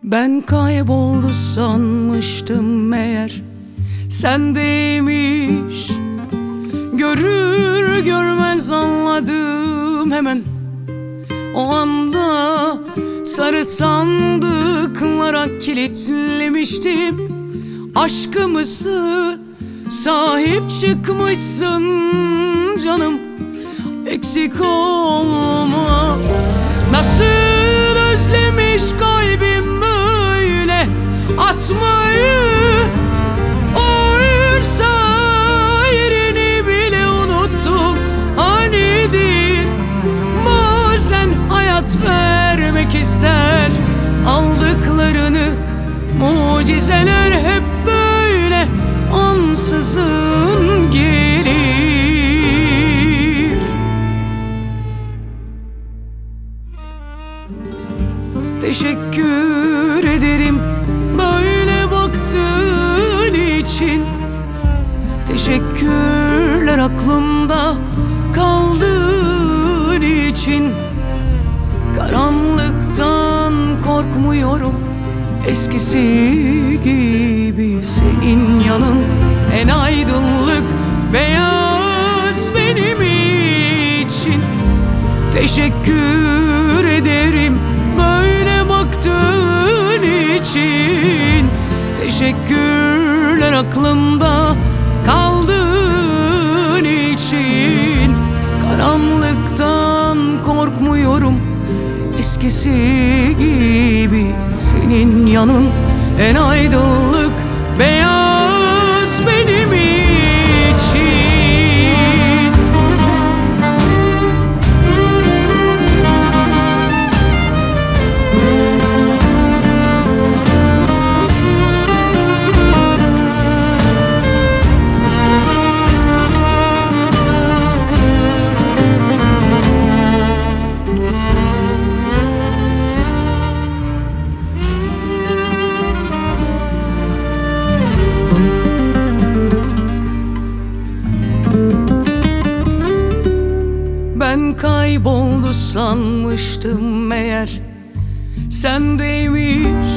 Ben kayboldu sanmıştım meğer sendeymiş. Görür görmez anladım hemen. O anda sarı sandıklara kilitlemiştim aşkımızı. Sahip çıkmışsın canım, eksik olma. Nasıl özlemiş kalbim böyle atmayı. Oysa yerini bile unuttum. Hanidir bazen hayat vermek ister aldıklarını. Mucizeler hep böyle ansızın gelir. Teşekkür ederim böyle baktığın için. Teşekkürler aklımda kaldığın için. Karanlıktan korkmuyorum eskisi gibi. Senin yanın en aydınlık beyaz benim için. Teşekkür ederim böyle baktığın için. Teşekkürler aklımda kaldığın için. Karanlıktan korkmuyorum eskisi gibi. Senin yanın en aydınlık beyaz benim için. Ben kayboldu sanmıştım meğer sendeymiş.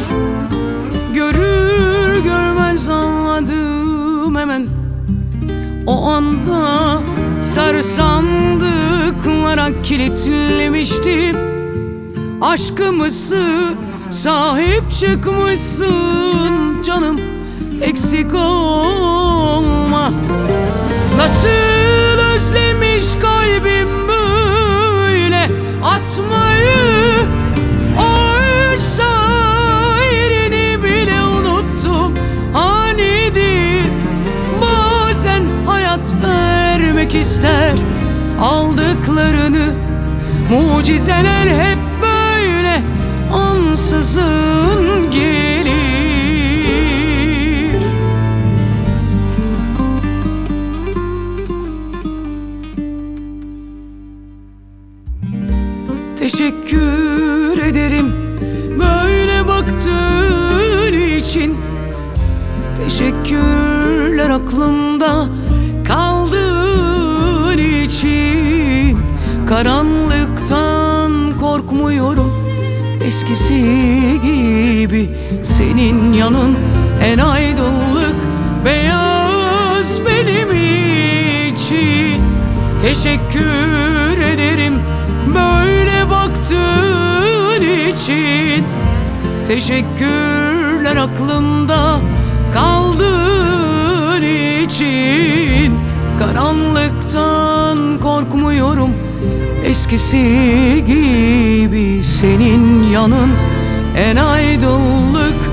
Görür görmez anladım hemen. O anda sarı sandıklara kilitlemiştim aşkımızı. Sahip çıkmışsın canım, eksik olma. Nasıl özlemiş kalbim böyle atmayı. Oysa yerini bile unuttum. Hanidir bazen hayat vermek ister aldıklarını. Mucizeler hep böyle ansızın gelir. Teşekkür ederim böyle baktığın için. Teşekkürler aklımda kaldığın için. Karanlıktan korkmuyorum eskisi gibi. Senin yanın en aydınlık beyaz benim için. Teşekkür ederim böyle baktığın için. Teşekkürler aklımda kaldığın için. Karanlıktan korkmuyorum eskisi gibi. Senin yanın en aydınlık